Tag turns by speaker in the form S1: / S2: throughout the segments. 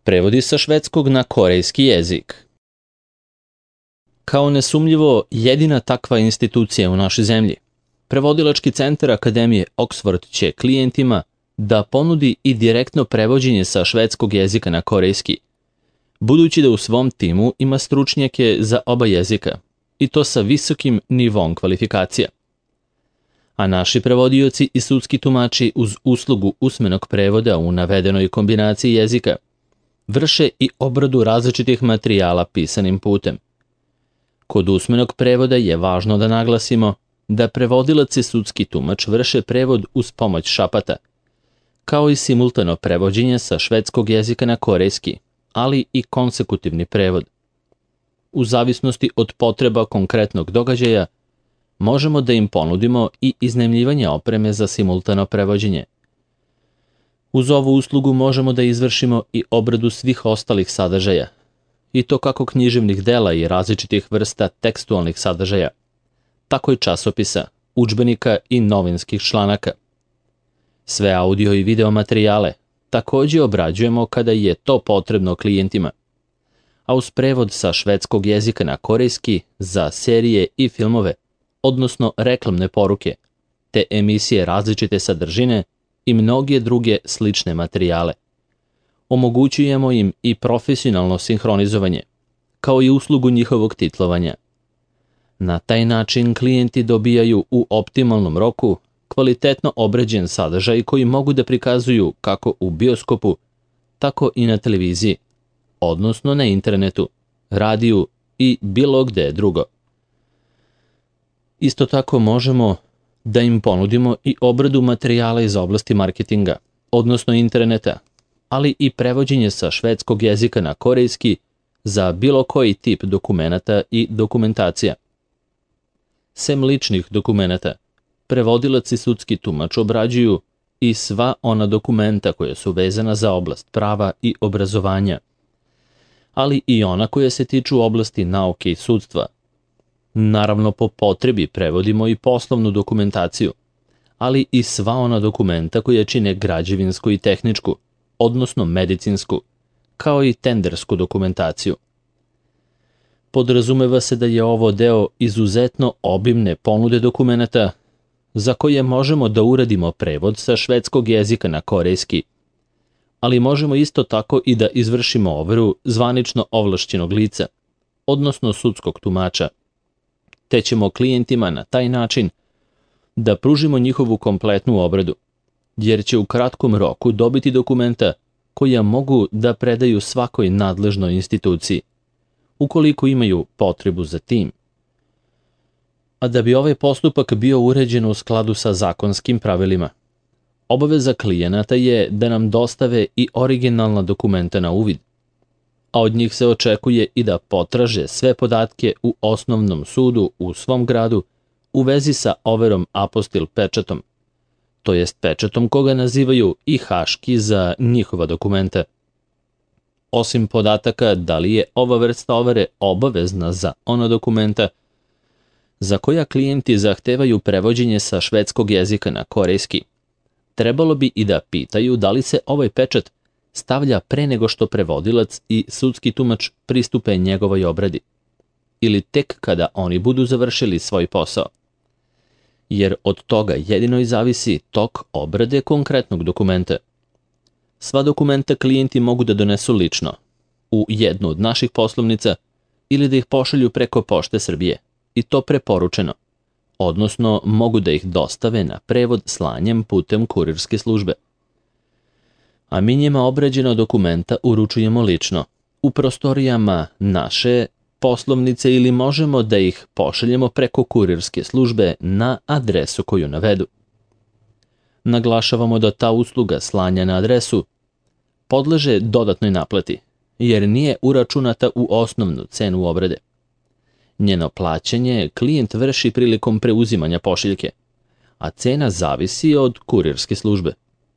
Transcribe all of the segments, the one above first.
S1: Prevodi sa švedskog na korejski jezik. Kao nesumnjivo jedina takva institucija u našoj zemlji, Prevodilački centar Akademije Oxford će klijentima da ponudi i direktno prevođenje sa švedskog jezika na korejski, budući da u svom timu ima stručnjake za oba jezika, i to sa visokim nivom kvalifikacija. A naši prevodioci i sudski tumači uz uslugu usmenog prevoda u navedenoj kombinaciji jezika vrše i obradu različitih materijala pisanim putem. Kod usmenog prevoda je važno da naglasimo da prevodilac i sudski tumač vrše prevod uz pomoć šapata, kao i simultano prevođenje sa švedskog jezika na korejski, ali i konsekutivni prevod. U zavisnosti od potreba konkretnog događaja, možemo da im ponudimo i iznajmljivanje opreme za simultano prevođenje. Uz ovu uslugu možemo da izvršimo i obradu svih ostalih sadržaja, i to kako književnih dela i različitih vrsta tekstualnih sadržaja, tako i časopisa, udžbenika i novinskih članaka. Sve audio i video materijale takođe obrađujemo kada je to potrebno klijentima, a uz prevod sa švedskog jezika na korejski za serije i filmove, odnosno reklamne poruke, te emisije različite sadržine i mnoge druge slične materijale. Omogućujemo im i profesionalno sinhronizovanje, kao i uslugu njihovog titlovanja. Na taj način klijenti dobijaju u optimalnom roku kvalitetno obrađen sadržaj koji mogu da prikazuju kako u bioskopu, tako i na televiziji, odnosno na internetu, radiju i bilo gde drugo. Isto tako možemo da im ponudimo i obradu materijala iz oblasti marketinga, odnosno interneta, ali i prevođenje sa švedskog jezika na korejski za bilo koji tip dokumenata i dokumentacija. Sem ličnih dokumenata, prevodilac i sudski tumač obrađuju i sva ona dokumenta koja su vezana za oblast prava i obrazovanja, ali i ona koja se tiču oblasti nauke i sudstva. Naravno, po potrebi prevodimo i poslovnu dokumentaciju, ali i sva ona dokumenta koja čine građevinsku i tehničku, odnosno medicinsku, kao i tendersku dokumentaciju. Podrazumeva se da je ovo deo izuzetno obimne ponude dokumenata za koje možemo da uradimo prevod sa švedskog jezika na korejski, ali možemo isto tako i da izvršimo overu zvanično ovlašćenog lica, odnosno sudskog tumača, te ćemo klijentima na taj način da pružimo njihovu kompletnu obradu, jer će u kratkom roku dobiti dokumenta koja mogu da predaju svakoj nadležnoj instituciji, ukoliko imaju potrebu za tim. A da bi ovaj postupak bio uređen u skladu sa zakonskim pravilima, obaveza klijenata je da nam dostave i originalna dokumenta na uvid, a od njih se očekuje i da potraže sve podatke u osnovnom sudu u svom gradu u vezi sa overom apostil pečatom, to jest pečatom koga nazivaju i haški za njihova dokumenta. Osim podataka da li je ova vrsta overe obavezna za ona dokumenta za koja klijenti zahtevaju prevođenje sa švedskog jezika na korejski, trebalo bi i da pitaju da li se ovaj pečat stavlja pre nego što prevodilac i sudski tumač pristupe njegovoj obradi, ili tek kada oni budu završili svoj posao. Jer od toga jedino i zavisi tok obrade konkretnog dokumenta. Sva dokumenta klijenti mogu da donesu lično, u jednu od naših poslovnica, ili da ih pošalju preko Pošte Srbije, i to preporučeno, odnosno mogu da ih dostave na prevod slanjem putem kurirske službe. A mi njima obrađena dokumenta uručujemo lično, u prostorijama naše poslovnice, ili možemo da ih pošaljemo preko kurirske službe na adresu koju navedu. Naglašavamo da ta usluga slanja na adresu podleže dodatnoj naplati, jer nije uračunata u osnovnu cenu obrade. Njeno plaćanje klijent vrši prilikom preuzimanja pošiljke, a cena zavisi od kurirske službe.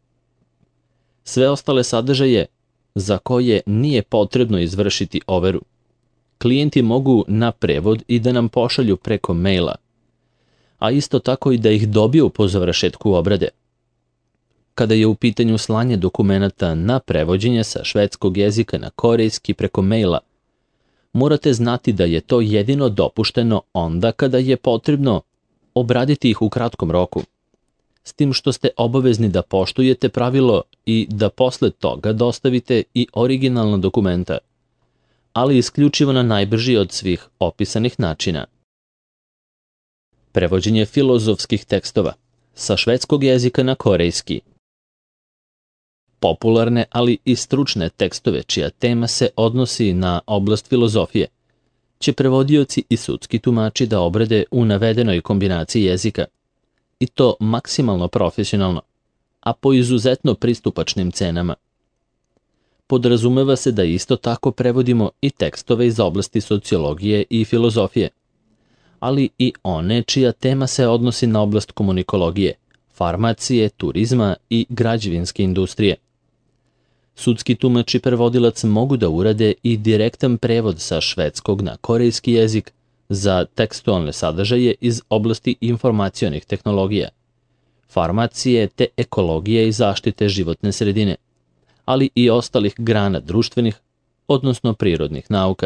S1: Sve ostale sadržaje za koje nije potrebno izvršiti overu, klijenti mogu na prevod i da nam pošalju preko maila, a isto tako i da ih dobiju po završetku obrade. Kada je u pitanju slanje dokumenata na prevođenje sa švedskog jezika na korejski preko maila, morate znati da je to jedino dopušteno onda kada je potrebno obraditi ih u kratkom roku, s tim što ste obavezni da poštujete pravilo i da posle toga dostavite i originalna dokumenta, ali isključivo na najbrži od svih opisanih načina. Prevođenje filozofskih tekstova sa švedskog jezika na korejski. Popularne, ali i stručne tekstove čija tema se odnosi na oblast filozofije će prevodioci i sudski tumači da obrade u navedenoj kombinaciji jezika, i to maksimalno profesionalno, a po izuzetno pristupačnim cenama. Podrazumeva se da isto tako prevodimo i tekstove iz oblasti sociologije i filozofije, ali i one čija tema se odnosi na oblast komunikologije, farmacije, turizma i građevinske industrije. Sudski tumač i prevodilac mogu da urade i direktan prevod sa švedskog na korejski jezik za tekstualne sadržaje iz oblasti informacionih tehnologija, farmacije te ekologije i zaštite životne sredine, ali i ostalih grana društvenih, odnosno prirodnih nauka.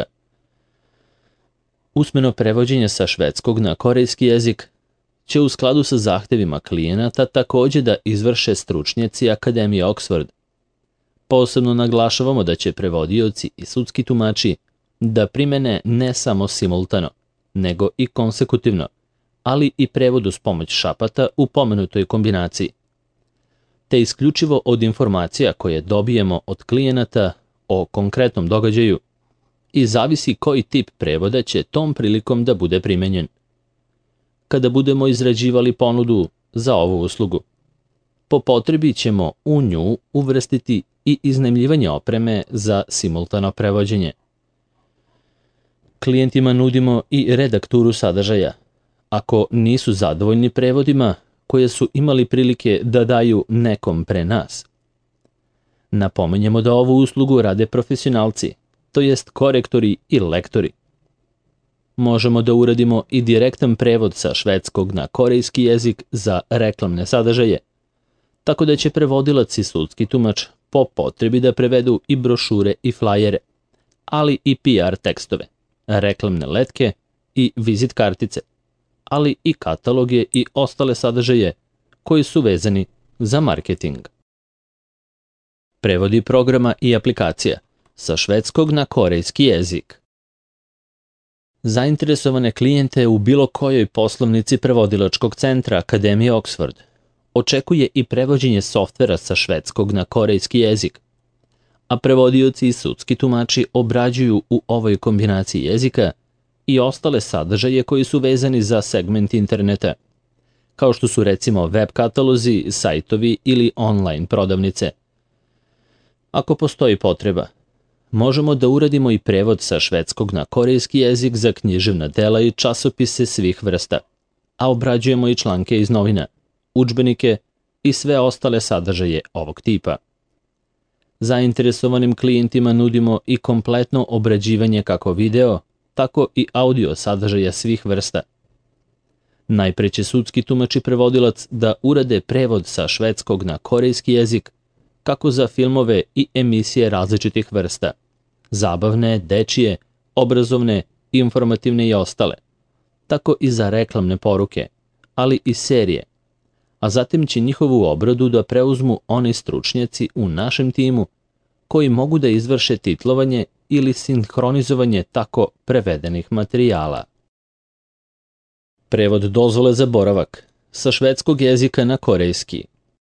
S1: Usmeno prevođenje sa švedskog na korejski jezik će u skladu sa zahtevima klijenata takođe da izvrše stručnjaci Akademije Oxford. Posebno naglašavamo da će prevodioci i sudski tumači da primene ne samo simultano, nego i konsekutivno, ali i prevod uz pomoć šapata u pomenutoj kombinaciji, te isključivo od informacija koje dobijemo od klijenata o konkretnom događaju i zavisi koji tip prevoda će tom prilikom da bude primenjen. Kada budemo izrađivali ponudu za ovu uslugu, po potrebi ćemo u nju uvrstiti i iznajmljivanje opreme za simultano prevođenje. Klijentima nudimo i redakturu sadržaja, ako nisu zadovoljni prevodima koje su imali prilike da daju nekom pre nas. Napominjemo da ovu uslugu rade profesionalci, to jest korektori i lektori. Možemo da uradimo i direktan prevod sa švedskog na korejski jezik za reklamne sadržaje, tako da će prevodilac i sudski tumač po potrebi da prevedu i brošure i flajere, ali i PR tekstove, reklamne letke i vizit kartice, ali i kataloge i ostale sadržaje koji su vezani za marketing. Prevodi programa i aplikacija sa švedskog na korejski jezik. Zainteresovane klijente u bilo kojoj poslovnici prevodilačkog centra Akademije Oxford očekuje i prevođenje softvera sa švedskog na korejski jezik, a prevodioci i sudski tumači obrađuju u ovoj kombinaciji jezika i ostale sadržaje koji su vezani za segment interneta, kao što su recimo web katalozi, sajtovi ili online prodavnice. Ako postoji potreba, možemo da uradimo i prevod sa švedskog na korejski jezik za književna dela i časopise svih vrsta, a obrađujemo i članke iz novina, udžbenike i sve ostale sadržaje ovog tipa. Zainteresovanim klijentima nudimo i kompletno obrađivanje kako video, tako i audio sadržaja svih vrsta. Najpre će sudski tumač i prevodilac da urade prevod sa švedskog na korejski jezik, kako za filmove i emisije različitih vrsta, zabavne, dečije, obrazovne, informativne i ostale, tako i za reklamne poruke, ali i serije, a zatim će njihovu obradu da preuzmu oni stručnjaci u našem timu koji mogu da izvrše titlovanje ili sinhronizovanje tako prevedenih materijala. Prevod dozvole za boravak sa švedskog jezika na korejski.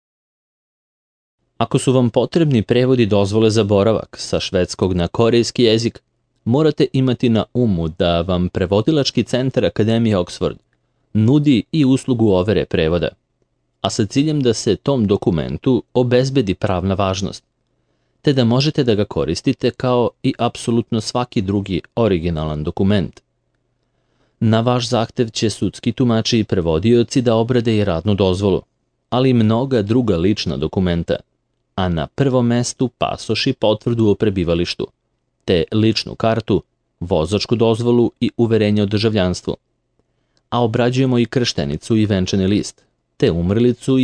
S1: Ako su vam potrebni prevodi dozvole za boravak sa švedskog na korejski jezik, morate imati na umu da vam prevodilački centar Akademije Oxford nudi i uslugu overe prevoda, a sa ciljem da se tom dokumentu obezbedi pravna važnost, te da možete da ga koristite kao i apsolutno svaki drugi originalan dokument. Na vaš zahtev će sudski tumači i prevodioci da obrade i radnu dozvolu, ali i mnoga druga lična dokumenta, a na prvom mestu pasoš i potvrdu o prebivalištu, te ličnu kartu, vozačku dozvolu i uverenje o državljanstvu. A obrađujemo i krštenicu i venčani list, te umrlicu i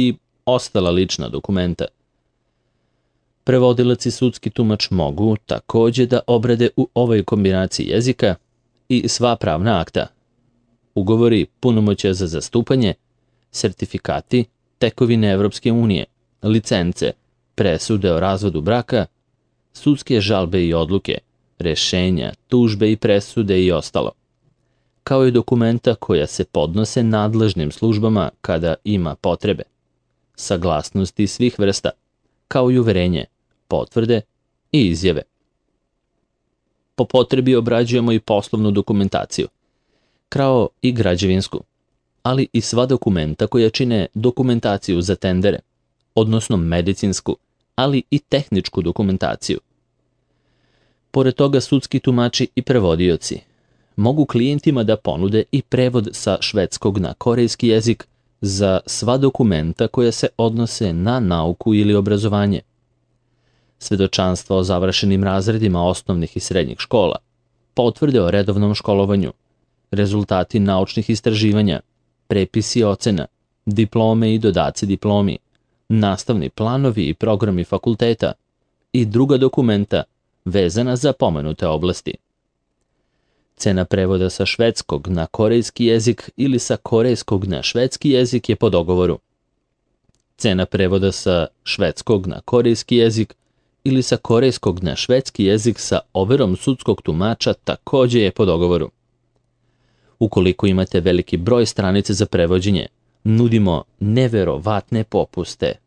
S1: ostala lična dokumenta. Prevodilac i sudski tumač mogu takođe da obrade u ovoj kombinaciji jezika i sva pravna akta, ugovori, punomoćja za zastupanje, sertifikati, tekovine Evropske unije, licence, presude o razvodu braka, sudske žalbe i odluke, rešenja, tužbe i presude i ostalo, kao i dokumenta koja se podnose nadležnim službama kada ima potrebe, saglasnosti svih vrsta, kao i uverenje, potvrde i izjave. Po potrebi obrađujemo i poslovnu dokumentaciju, kao i građevinsku, ali i sva dokumenta koja čine dokumentaciju za tendere, odnosno medicinsku, ali i tehničku dokumentaciju. Pored toga, sudski tumači i prevodioci mogu klijentima da ponude i prevod sa švedskog na korejski jezik za sva dokumenta koja se odnose na nauku ili obrazovanje, svedočanstva o završenim razredima osnovnih i srednjih škola, potvrde o redovnom školovanju, rezultati naučnih istraživanja, prepisi ocena, diplome i dodaci diplomi, nastavni planovi i programi fakulteta i druga dokumenta vezana za pomenute oblasti. Cena prevoda sa švedskog na korejski jezik ili sa korejskog na švedski jezik je po dogovoru. Cena prevoda sa švedskog na korejski jezik ili sa korejskog na švedski jezik sa overom sudskog tumača takođe je po dogovoru. Ukoliko imate veliki broj stranice za prevođenje, nudimo neverovatne popuste